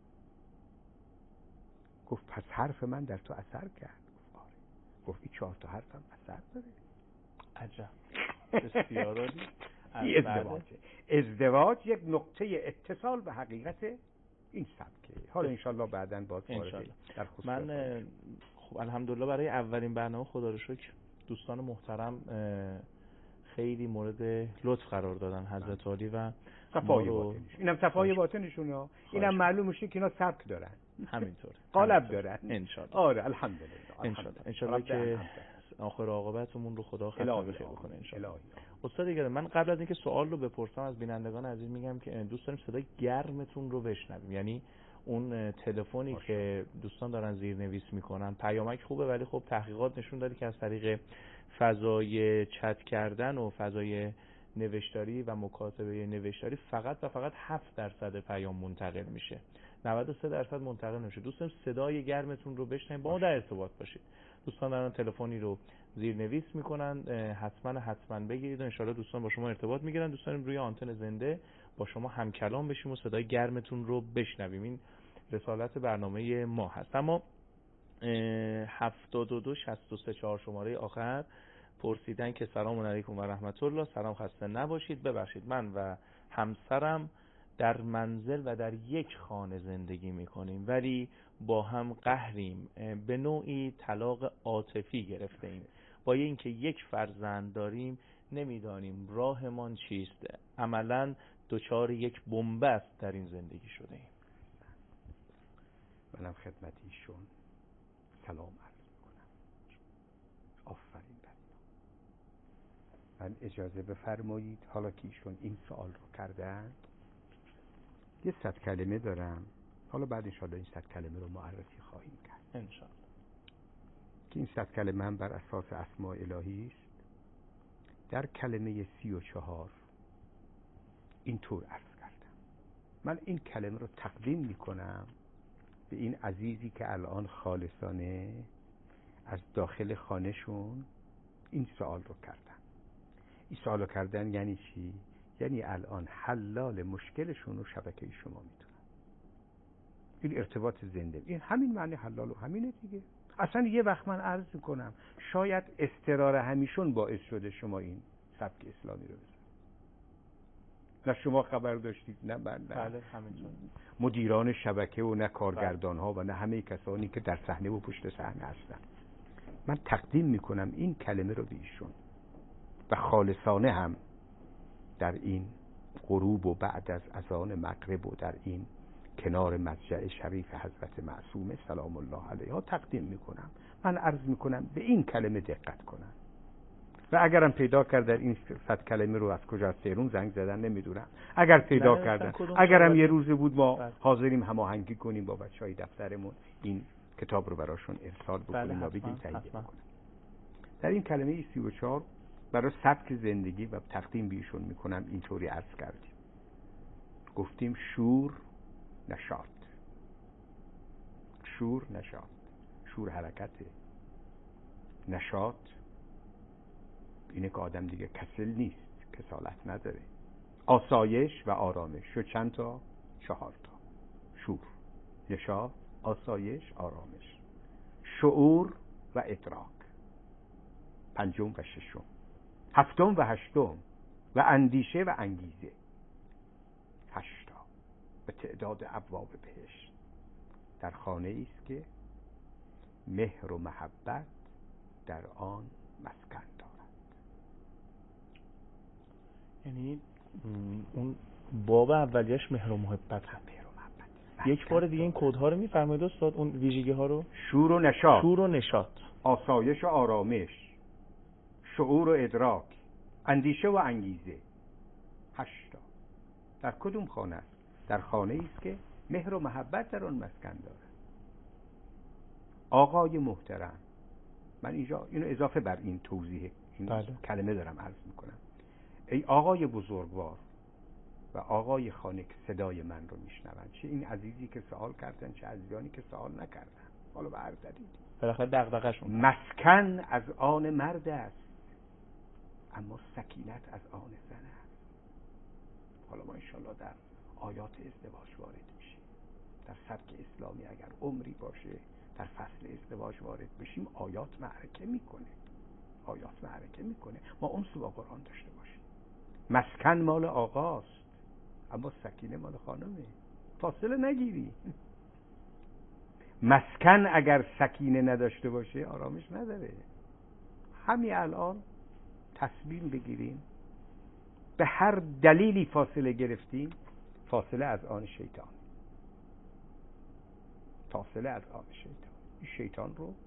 گفت پس حرف من در تو اثر کرد؟ گفت آره. گفت این چهار تا حرفم اثر داره. عجب، بسیار عالی. ازدواج ازدواج یک نقطه اتصال به حقیقت این سبکه. حالا انشالله بعداً باز وارد در خصوص من خب الحمدلله برای اولین برنامه خدا رو شکر دوستان محترم خیلی مورد لطف قرار دادن حضرت عالی و صفای باطنش. اینم صفای باطنشون ها. اینم معلوم میشه که اینا سبک دارن. همینطوره. قالب دارن. ان شاء الله. آره الحمدلله. ان شاء الله. ان شاء الله که آخر عاقبتمون رو خدا ختم بخیر بکنه ان شاء الله. استاد دیگه من قبل از اینکه سوال رو بپرسم از بینندگان عزیز میگم که دوست داریم صدای گرمتون رو بشنویم. یعنی اون تلفنی باشه. که دوستان دارن زیرنویس میکنن پیامک خوبه، ولی خب تحقیقات نشون داده که از طریق فضای چت کردن و فضای نوشتاری و مکاتبه نوشتاری فقط و فقط هفت درصد پیام منتقل میشه، نود و سه درصد منتقل نمیشه. دوستان صدای گرمتون رو بشنویم، با ما در ارتباط باشید. دوستان دارن تلفنی رو زیرنویس میکنن، حتما حتما بگیرید و ان شاءالله دوستان با شما ارتباط میگیرن. دوستان روی آنتن زنده با شما هم کلام بشیم و صدای گرمتون رو بشنویم. این رسالت برنامه ما هست. اما هفتاد و دو شصت و سه چهار شماره آخر پرسیدن که سلام علیکم و رحمت الله، سلام خسته نباشید، ببخشید من و همسرم در منزل و در یک خانه زندگی میکنیم ولی با هم قهریم، به نوعی طلاق عاطفی گرفته ایم، با اینکه یک فرزند داریم نمیدانیم راهمان چیست، عملاً دچار یک بنبست در این زندگی شده ایم. منم خدمت ایشون سلام عرض میکنم. آفرین بر من اجازه بفرمایید حالا که ایشون این سوال رو کردن یه صد کلمه دارم، حالا بعد انشاءالله این صد کلمه رو معرفی خواهیم کرد انشاءالله که این صد کلمه هم بر اساس اسماء الهی است. در کلمه سی و چهار اینطور عرض کردم من این کلمه رو تقدیم میکنم به این عزیزی که الان خالصانه از داخل خانهشون این سوال رو کردن. این سوال رو کردن یعنی چی؟ یعنی الان حلال مشکلشون رو شبکه شما میتونن. این ارتباط زنده، این همین معنی حلال و همینه دیگه. اصلا یه وقت من عرض میکنم شاید استقرار همیشون باعث شده شما این سبک اسلامی رو بزنید. نه شما خبر داشتید نه من نه بله همینطور مدیران شبکه و نه کارگردان ها و نه همه کسانی که در صحنه و پشت صحنه هستن. من تقدیم میکنم این کلمه رو به ایشون و خالصانه هم در این غروب و بعد از اذان مغرب و در این کنار مسجد شریف حضرت معصومه سلام الله علیها تقدیم میکنم. من عرض میکنم به این کلمه دقت کنن و اگرم پیدا کردن این صد کلمه رو از کجا سیرون زنگ زدن نمیدونم، اگر پیدا کردن اگرم یه روزی بود ما بله. حاضریم هماهنگی کنیم با بچهای دفترمون این کتاب رو براشون ارسال بکنیم و بگیم تهیه بکنیم. در این کلمه سی و چهار برای سبک زندگی و تقدیم بیشون میکنم اینطوری عرض کردیم. گفتیم شور نشاط، شور نشاط، شور حرکته، نشاط اینه که آدم دیگه کسل نیست، کسالت نداره، آسایش و آرامش. شو چند تا؟ چهار تا. شور، نشاط، آسایش، آرامش، شعور و ادراک، پنجم و ششم، هفتم و هشتم و اندیشه و انگیزه، هشتا. به تعداد ابواب بهشت، در خانه ایست که مهر و محبت در آن مسکن دارد. یعنی اون باب اولیش مهر و محبت هم. مهر و محبت. یک بار دیگه این کدها رو میفرمایید استاد، اون ویژگی ها رو؟ شور و نشاط، شور و نشاط، آسایش و آرامش، شعور و ادراک، اندیشه و انگیزه. هشتا. در کدوم خانه است؟ در خانه ایست که مهر و محبت در آن مسکن دارد. آقای محترم، من اینجا اینو اضافه بر این توضیح این بله. کلمه دارم عرض میکنم. ای آقای بزرگوار و آقای خانه که صدای من رو میشنون، چه این عزیزی که سوال کردن، چه عزیزانی که سوال نکردن، حالا به هر دلیل بالاخره دغدغه‌شون مسکن از آن مرد است، اما سکینت از آن زن است. حالا ما انشالله در آیات ازدواج وارد میشیم، در سبک اسلامی اگر عمری باشه در فصل ازدواج وارد بشیم، آیات معرکه میکنه، آیات معرکه میکنه. ما اون سو با قرآن داشته باشیم. مسکن مال آقاست، اما سکینه مال خانمه. فاصله نگیری. مسکن اگر سکینه نداشته باشه آرامش نداره. همین الان تصمیم بگیریم به هر دلیلی فاصله گرفتیم، فاصله از آن شیطان، فاصله از آن شیطان. این شیطان رو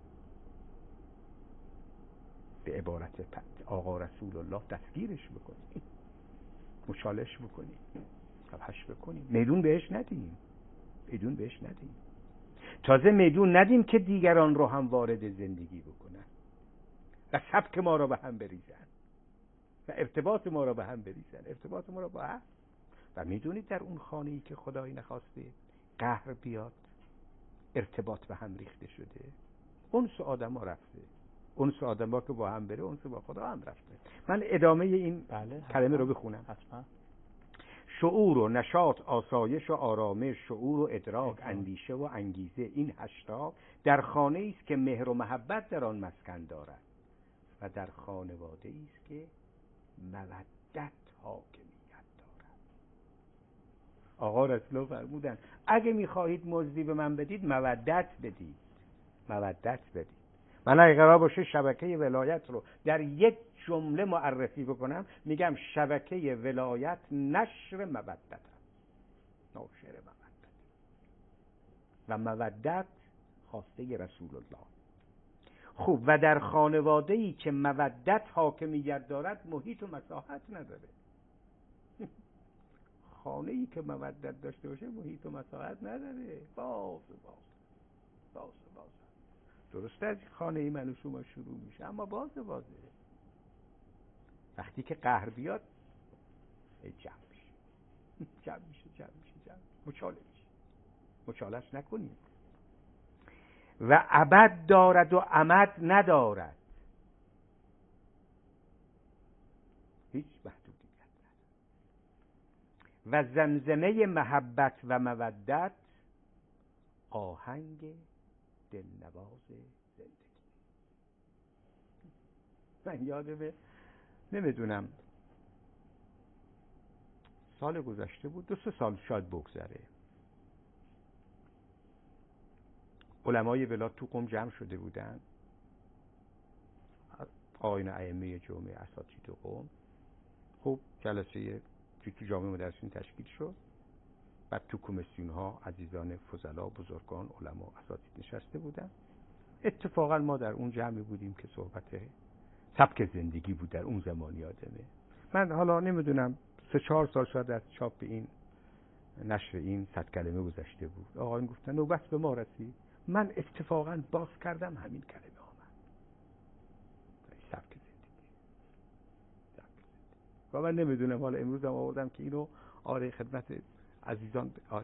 به عبارت آقا رسول الله دستگیرش بکنیم، مچالش بکنیم، تبهش بکنیم، میدون بهش ندیم، میدون بهش ندیم. تازه میدون ندیم که دیگران رو هم وارد زندگی بکنن و سبک ما رو به هم بریزن و ارتباط ما رو به هم بریزن، ارتباط ما رو با هم. و میدونید در اون خانه‌ای که خدایی نخواسته قهر بیاد، ارتباط به هم ریخته شده، اون سو آدم‌ها رفته، اون سو آدم‌ها که با هم بره، اون سو با خدا هم رفته. من ادامه این بله کلمه رو بخونم. حتما. شعور و نشاط، آسایش و آرامش، شعور و ادراک، اندیشه و انگیزه، این هشتا در خانه ایست که مهر و محبت در آن مسکن دارد و در خانواده ایست که مودت حاکمیت دارد. آقا رسول الله فرمودن اگه میخواهید مزدی به من بدید، مودت بدید، مودت بدید. من اگه قرار باشه شبکه ولایت رو در یک جمله معرفی بکنم، میگم شبکه ولایت نشر مودت است، ناشر مودت. و مودت خواسته رسول الله. خوب، و در خانواده‌ای که مودت حاکمیت دارد، محیط و مساحت نداره. خانه‌ای که مودت داشته باشه محیط و مساحت نداره. باز باز باز باز درسته از خانه من و شما شروع میشه، اما باز بازه. وقتی که قهر بیاد جمع میشه، جمع میشه جمع میشه جمع مچاله میشه. مچالش نکنید. و ابد دارد و امد ندارد، هیچ محدودیت ندارد. و زمزمه محبت و مودت آهنگ دلنواز زندگی. من یادمه، نمیدونم سال گذشته بود، دو سه سال شاید بگذره، علمای ولایت تو قم جمع شده بودن، آیین ائمه جمعه اساتید قم. خب جلسه تو جامعه مدرسین تشکیل شد، بعد تو کمیسیون ها عزیزان فضلا، بزرگان، علما، اساتید نشسته بودن. اتفاقا ما در اون جمعی بودیم که صحبت سبک زندگی بود در اون زمان. یادمه من حالا نمیدونم سه چهار سال شاید از چاپ این نشر این صد کلمه گذشته بود. آقایون گفتن نوبت به ما رسید، من اتفاقا باز کردم همین کلمه آمد، سبک زندگی، سبک زندگی. و من نمیدونم حالا امروز هم آوردم که اینو آره خدمت عزیزان آره.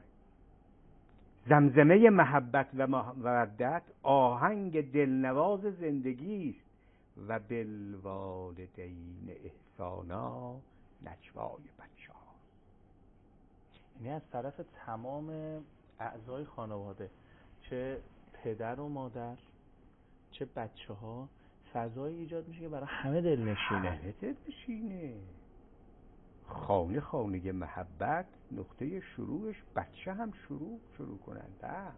زمزمه محبت و مودت آهنگ دلنواز زندگی است و بالوالدین احسانا نجوای بچه ها. یعنی از طرف تمام اعضای خانواده، چه پدر و مادر چه بچه ها، فضایی ایجاد میشه که برای همه دل نشینه. همه دل نشینه. خانه خانه محبت، نقطه شروعش بچه هم شروع شروع کننده است.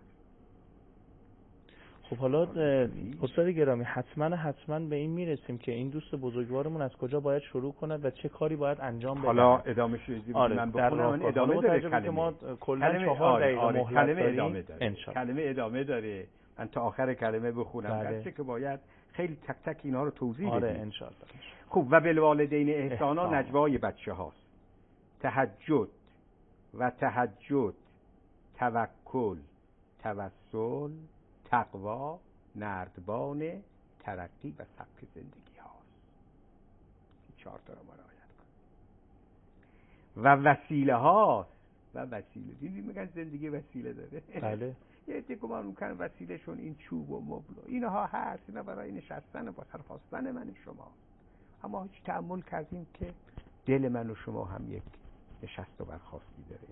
خب حالا استاد گرامی حتما حتما به این میرسیم که این دوست بزرگوارمون از کجا باید شروع کند و چه کاری باید انجام بده. حالا ادامه شدی آره من در بخونم. ادامه داره کلمه. ما کلا کلمه چهار دقیقه آره مهلت کلمه داریم. ادامه داره. کلمه ادامه داره. من تا آخر کلمه بخونم. گرچه که باید خیلی تک تک اینها رو توضیح آره بدیم. ان شاء الله. خب و بالوالدین احسانا نجوای بچه هاست. تهجد و تهجد، توکل، توسل، تقوا، نردبان، ترقی و سبک زندگی هاست. این چهار تا رو مراجعه کن. و وسیله هاست. و وسیله دیدی میگن زندگی وسیله داره. بله. یه عده گمان میکنن وسیله شون این چوب و مبل و اینها هست، اینا برای نشستن و برخاستن من شما. اما هیچ تأمل کردیم که دل من و شما هم یک نشست و برخاستی داره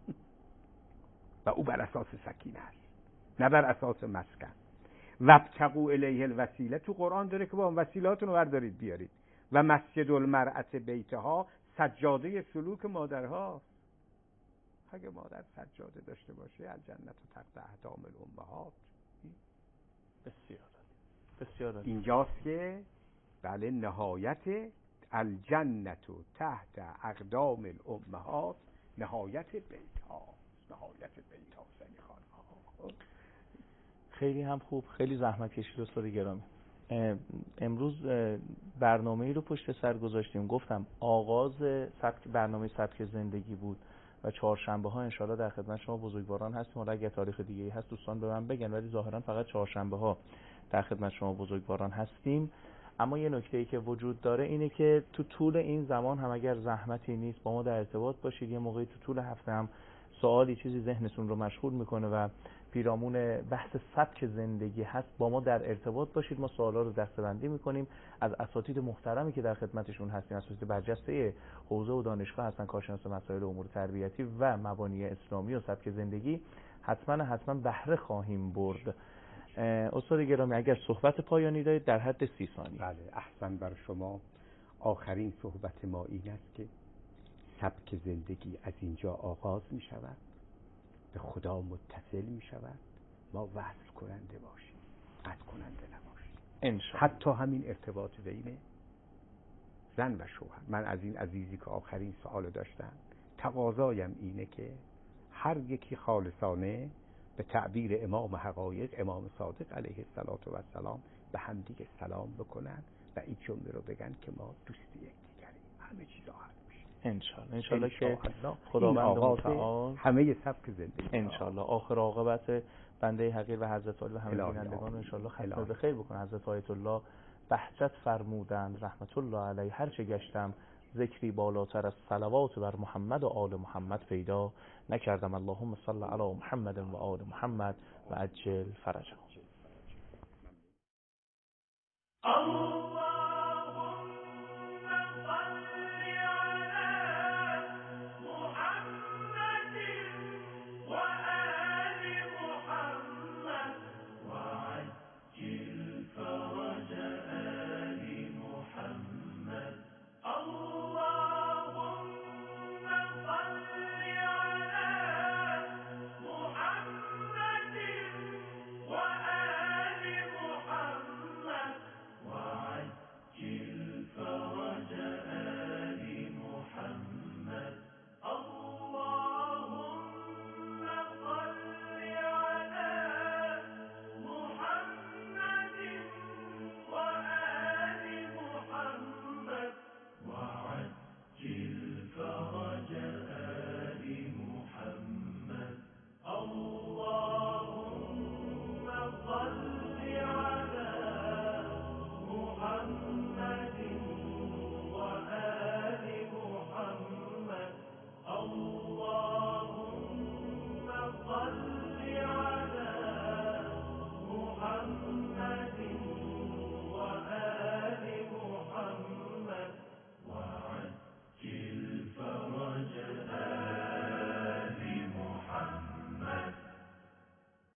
و او بر اساس سکینه است نه بر اساس مسکن. وابتغوا الیه الوسیله تو قرآن داره که با اون وسیلاتون رو بردارید بیارید. و مسجد المرأة بیتها، سجاده سلوک مادرها. اگه مادر سجاده داشته باشه الجنت تحت اقدام الامهات. بسیار بسیار اینجاست که بله نهایت الجنت تحت اقدام الامهات، نهایت بیت ها، نهایت بیت ها زنی خانه. خیلی هم خوب، خیلی زحمت کشید استاد گرامی. امروز برنامه‌ای رو پشت سر گذاشتیم، گفتم آغاز سبک برنامه سبک زندگی بود و چهارشنبه ها انشالله در خدمت شما بزرگواران هستیم. حالا اگر تاریخ دیگه‌ای هست دوستان به من بگن، ولی ظاهرا فقط چهارشنبه ها در خدمت شما بزرگواران هستیم. اما یه نکته‌ای که وجود داره اینه که تو طول این زمان هم اگر زحمتی نیست با ما در ارتباط باشید. یه موقعی تو طول هفته هم سوالی چیزی ذهنتون رو مشغول میکنه و پیرامون بحث سبک زندگی هست، با ما در ارتباط باشید. ما سوالا رو دسته‌بندی میکنیم از اساتید محترمی که در خدمتشون هستیم، اساتید برجسته حوزه و دانشگاه هستن، کارشناس مسائل امور تربیتی و مبانی اسلامی و سبک زندگی. حتما حتما بهره خواهیم برد. استاد گرامی اگر صحبت پایانی دارید در حد سی ثانیه. بله احسن بر شما. آخرین صحبت ما این است که سبک زندگی از اینجا آغاز می شود، به خدا متصل می شود. ما وصل کننده باشیم، قطع کننده نباشیم. انشاءالله. حتی همین ارتباط بین زن و شوهر. من از این عزیزی که آخرین سوال داشتن تقاضایم اینه که هر یکی خالصانه به تعبیر امام حقایق امام صادق علیه السلام به هم دیگه سلام بکنن و این جمله رو بگن که ما دوست یکدیگریم، همه چیزا حل میشه انشالله. انشالله که خداوند متعال همه سبک زندگی انشالله آخر عاقبت بنده حقیر و حضرت عالی و همه بینندگان انشالله ختم به خیر بکنه. حضرت آیت الله بهجت فرمودند رحمت الله علیه هر چه گشتم ذکری بالاتر از صلوات بر محمد و آل محمد پیدا نکردم. اللهم صل علی محمد و آل محمد و عجل فرجهم.